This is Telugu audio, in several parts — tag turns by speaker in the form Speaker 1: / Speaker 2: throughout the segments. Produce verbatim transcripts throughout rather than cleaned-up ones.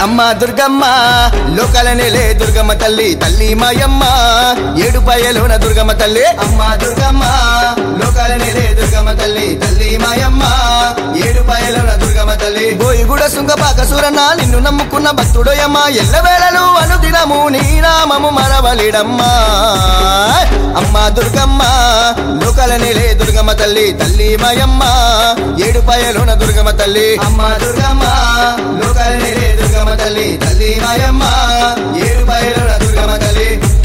Speaker 1: అమ్మ దుర్గమ్మ లోకాల నేలే దుర్గమ్మ తల్లి తల్లి మాయమ్మ ఏడుపాయలోన దుర్గమ్మ తల్లి అమ్మ దుర్గమ్మ లోకాల నేలే దుర్గమ్మ తల్లి తల్లి మాయమ్మ ఏడుపాయలోన దుర్గమ్మ తల్లి బోయిగూడ సుంగపాక సూరన్న నిన్ను నమ్ముకున్న భక్తుడోయమ్మ ఎల్లవేళలు అనుదినము నీ నామము మరవలిడమ్మా అమ్మ దుర్గమ్మ లోకాల నేలే దుర్గమ్మ తల్లి తల్లి మాయమ్మ ఏడుపాయలోన దుర్గమ్మ తల్లి అమ్మ దుర్గమ్మ లోకాల నేలే దుర్గమ్మ తల్లి తల్లి మాయమ్మ ఏడుపాయలోన దుర్గమ్మ తల్లి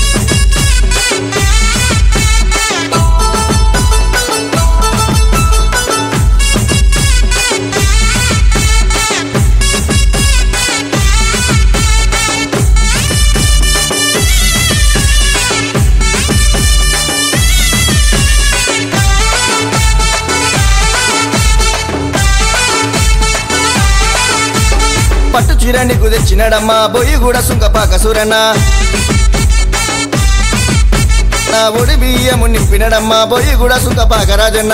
Speaker 1: పట్టు చీరని కుదిర్చినడమ్మా బొయ్యిగూడ సుంకపాక సూరన్న నా ఒడి బియ్యము నింపినడమ్మా బొయ్యిగూడ సుంకపాక రాజన్న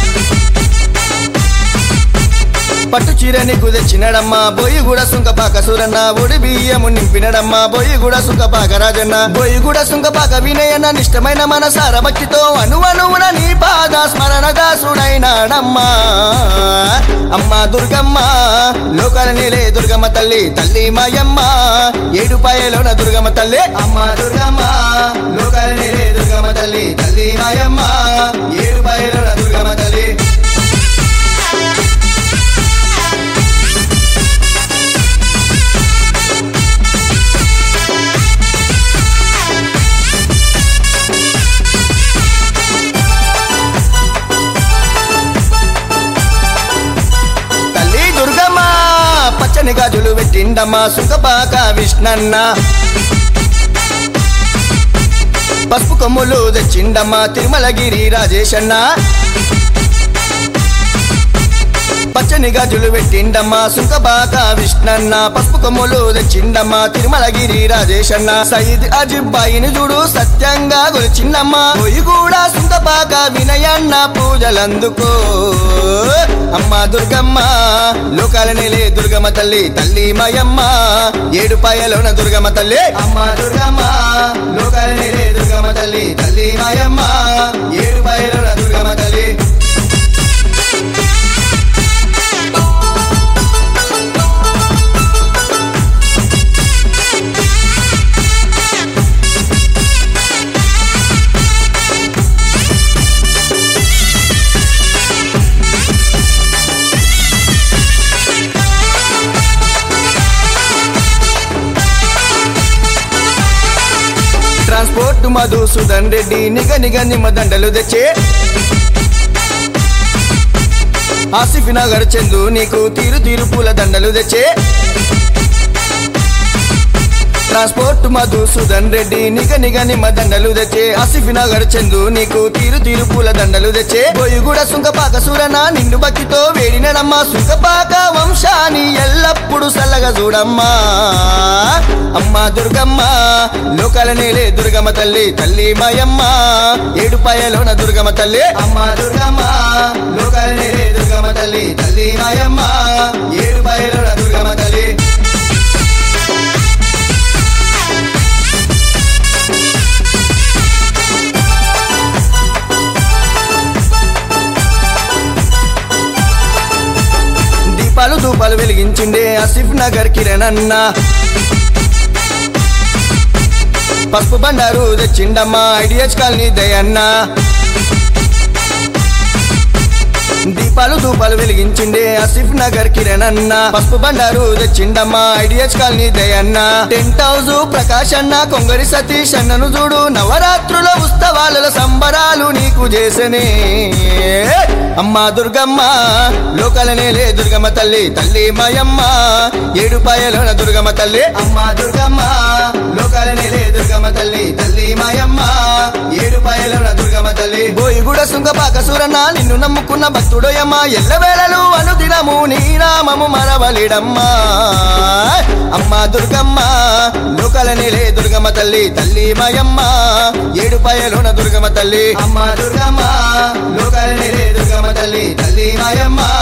Speaker 1: పట్టు చీరని కుదిర్చినడమ్మా బొయ్యిగూడ సుంకపాక సూరన్న ఒడి బియ్యము నింపినడమ్మా బొయ్యిగూడ సుంకపాక రాజన్న బొయ్యిగూడ సుంకపాక వినయన నిష్టమైన మనసార భక్తితో అనువనువున నీ పాద స్మరణ దాసుడైనాడమ్మా అమ్మ దుర్గమ్మ లోకాల నేలే దుర్గమ్మ తల్లి తల్లి మాయమ్మ ఏడుపాయలోన దుర్గమ్మ తల్లి అమ్మ దుర్గమ్మ లోకాల నేలే దుర్గమ్మ తల్లి తల్లి మాయమ్మ ఏడుపాయలోన దుర్గమ్మ తల్లి పచ్చని గాజులు పెట్టిండమ్మా సుఖపాక విష్ణన్న పసుపు కొమ్ములు తెచ్చిండమ్మా తిరుమలగిరి రాజేశన్న పచ్చని గాజులు పెట్టిండమ్మా సుఖపాక విష్ణన్న పసుపు కొమ్ములు తెచ్చిండమ్మా తిరుమలగిరి రాజేశన్న సయ్యిద్ అజిబ్బాయిని చూడు సత్యంగా గొలిచిండమ్మా పోయి కూడా సుఖపాక వినయన్న పూజలందుకో అమ్మ దుర్గమ్మ లోకాల నేలే దుర్గమ్మ తల్లి తల్లి మాయమ్మ ఏడుపాయలోన దుర్గమ్మ తల్లి అమ్మ దుర్గమ్మ లోకాల నేలే దుర్గమ్మ తల్లి తల్లి మాయమ్మ ఏడుపాయలోన దుర్గమ్మ తల్లి ట్రాన్స్పోర్ట్ మధుసూదన్ రెడ్డి నిగ నిగ నిమ్మ దండలు తెచ్చే ఆసిఫ్ నగర్ చందు నీకు తీరు తీరు పూల దండలు తెచ్చే ట్రాన్స్పోర్ట్ మధుసూదన్ రెడ్డి నిగ నిగ నిమ్మ దండలు తెచ్చే ఆసిఫ్ నగర్ చందు నీకు తీరు తీరు పూల దండలు తెచ్చే బొయ్యిగూడ సుంకపాక సూరన్న నిన్ను భక్తితో వేడినడమ్మా సుంకపాక వంశాన్ని ఎల్లప్పుడు సల్లగా చూడమ్మా అమ్మ దుర్గమ్మ లోకాల నేలే దుర్గమ్మ తల్లి తల్లి మాయమ్మ ఏడుపాయలోన దుర్గమ్మ తల్లి అమ్మ దుర్గమ్మ లోకాల నేలే దుర్గమ్మ తల్లి తల్లి మాయమ్మ ఏడుపాయలోన దుర్గమ్మ తల్లి దీపాలు ధూపాలు వెలిగించిండే ఆసిఫ్ నగర్ కిరణ్ అన్న పసుపు బండారు తెచ్చిండమ్మా ఐడియస్ కాలనీ దయన్న దీపాలు ధూపాలు వెలిగించిండే ఆసిఫ్ నగర్ కిరణ్ అన్న పసుపు బండారు తెచ్చిండమ్మా ఐడియస్ కాలనీ దయన్న టెంట్ హౌస్ ప్రకాష్ అన్న కొంగరి సతీష్ అన్నను చూడు నవరాత్రుల ఉత్సవాల సంబరాలు నీకు చేసనే అమ్మ దుర్గమ్మ లోకాల నేలే దుర్గమ్మ తల్లి తల్లి మాయమ్మ ఏడుపాయలోన దుర్గమ్మ తల్లి అమ్మ దుర్గమ్మ లోకాల నేలే దుర్గమ్మ తల్లి తల్లి మాయమ్మ ఏడుపాయలోన దుర్గమ్మ తల్లి బోయిగూడ సుంగపాక సూరన్న నిన్ను నమ్ముకున్న భక్తుడోయమ్మ ఎల్లవేళలు అనుదినము నీ నామము మరవలిడమ్మా అమ్మ దుర్గమ్మ లోకాల నేలే దుర్గమ్మ తల్లి తల్లి మాయమ్మ ఏడుపాయలోన దుర్గమ్మ తల్లి అమ్మ దుర్గమ్మ లోకాల నేలే దుర్గమ్మ తల్లి తల్లి మాయమ్మ